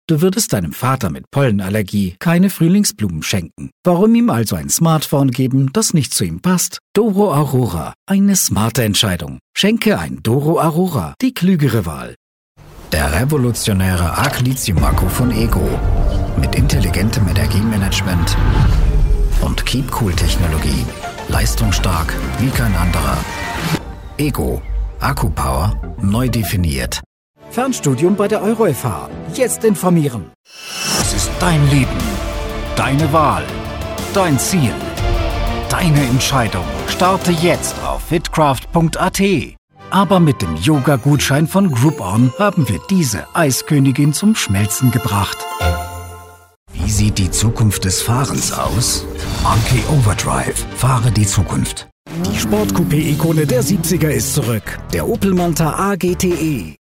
Du würdest deinem Vater mit Pollenallergie keine Frühlingsblumen schenken. Warum ihm also ein Smartphone geben, das nicht zu ihm passt? Doro Aurora, eine smarte Entscheidung. Schenke ein Doro Aurora, die klügere Wahl. Der revolutionäre Arc-Lithium-Akku von EGO. Mit intelligentem Energiemanagement und Keep-Cool-Technologie. Leistungsstark wie kein anderer. EGO. Akku-Power neu definiert. Fernstudium bei der EuroFH. Jetzt informieren. Es ist dein Leben, deine Wahl, dein Ziel, deine Entscheidung. Starte jetzt auf fitcraft.at. Aber mit dem Yoga-Gutschein von Groupon haben wir diese Eiskönigin zum Schmelzen gebracht. Wie sieht die Zukunft des Fahrens aus? Monkey Overdrive. Fahre die Zukunft. Die Sportcoupé-Ikone der 70er ist zurück. Der Opel Manta A GTE.